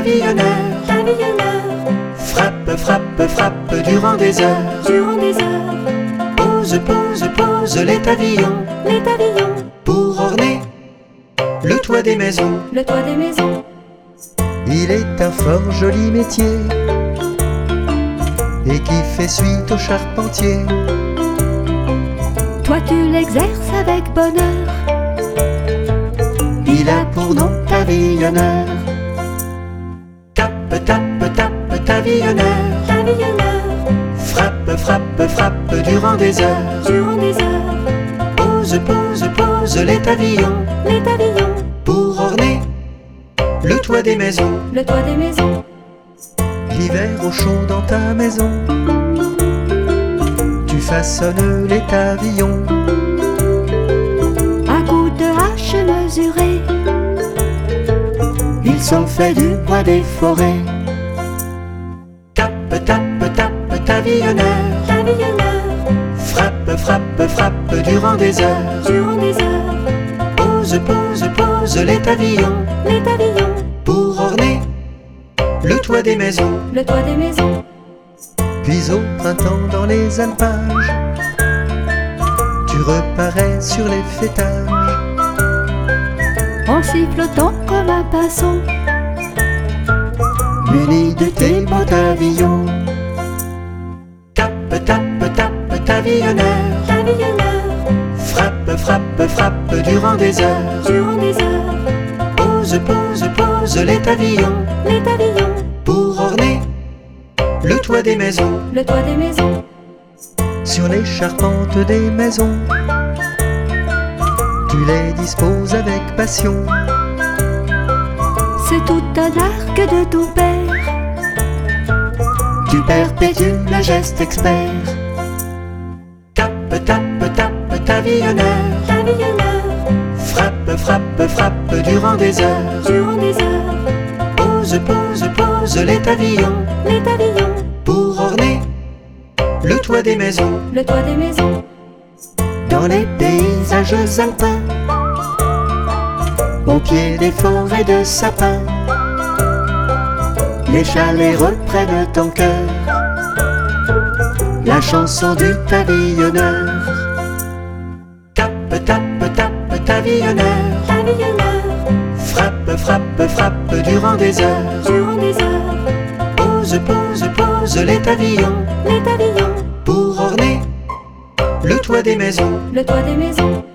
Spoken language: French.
pavillonneur, pavillonneur, frappe, frappe, frappe durant des heures. durant des heures, Pose, pose, pose les pavillons les pavillons, pour orner le toit des maisons. le toit des maisons. Il est un fort joli métier et qui fait suite au charpentier. Toi tu l'exerces avec bonheur, Il a pour nom pavillonneur. Tape, tape, tape, pavillonneur, pavillonneur, frappe, frappe, frappe durant des heures. durant des heures, Pose, pose, pose les pavillons les pavillons, pour orner le toit des maisons. le toit des maisons. L'hiver au chaud dans ta maison, tu façonnes les pavillons. À coups de hache mesurée, Ils sont faits du bois des forêts. Tape, tape, tape, pavillonneur, pavillonneur, frappe, frappe, frappe durant des heures. durant des heures, Pose, pose, pose les pavillons les pavillons, pour orner le toit des maisons. le toit des maisons. Puis au printemps dans les alpages, tu reparais sur les fêtages. En sifflotant comme un pinceau, Muni de tes beaux pavillons. Tape, tape, tape, pavillonneur, pavillonneur, frappe, frappe, frappe durant des heures. durant des heures, Pose, pose, pose les pavillons les pavillons, pour orner le toit des maisons. le toit des maisons. Sur les charpentes des maisons, tu les disposes avec passion. C'est tout un arc de ton père, Tu perpétues le geste expert. Tape, tape, tape, pavillonneur, pavillonneur, frappe, frappe, frappe durant des heures. durant des heures, Pose, pose, pose les pavillons les pavillons, pour orner le toit des maisons. le toit des maisons. Dans les paysages alpins, au pied des forêts de sapins, les chalets reprennent ton cœur, la chanson du pavillonneur. Tape, tape, tape, pavillonneur, Pavillonneur, frappe, frappe, frappe durant des heures. durant des heures, Pose, pose, pose les pavillons les pavillons, pour orner le toit des maisons. le toit des maisons.